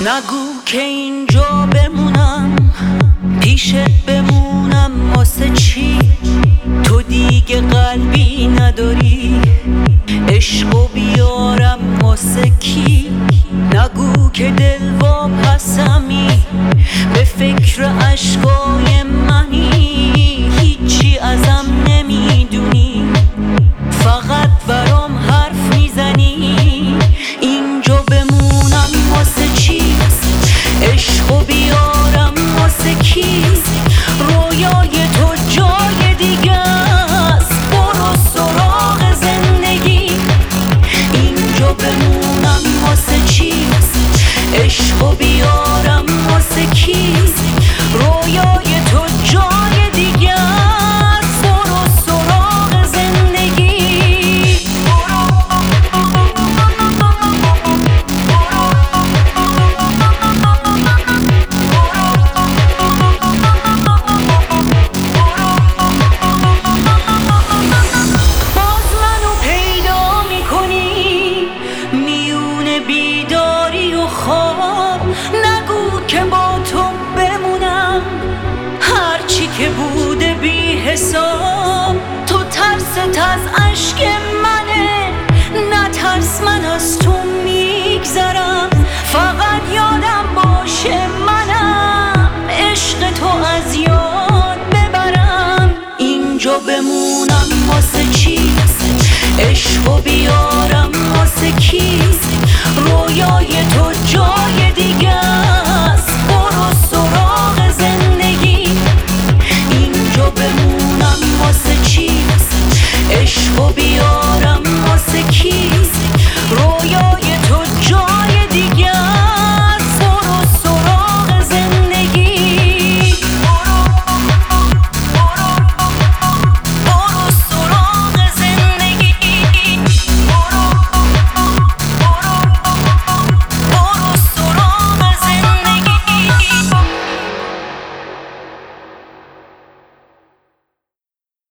نگو که اینجا بمونم، پیشت بمونم واسه چی؟ تو دیگه قلبی نداری، عشقو بیارم واسه کی؟ نگو که دل واپسمی، به فکر عشقای منی، هیچی ازم نمیدونی، فقط برام حرف میزنی. اینجا بمونم واسه چیست؟ عشقو بیارم واسه کیست؟ رویای تو جای دیگه است، برو سراغ زندگی. اینجا بمونم واسه چیست؟ عشقو بیارم واسه کیست؟ رویای تو جای دیگه است، برو سراغ زندگی. باز منو پیدا میکنی میون بیداری و خواب. نگو که با تو بمونم، هرچی که بوده بی حساب. تو ترست از عشق منه، نترس من از تو میگذرم. فقط یادم باشه منم عشق تو از یاد ببرم. اینجا بمونم واسه چیست؟ عشقو بیارم واسه کیست؟ رویای تو جا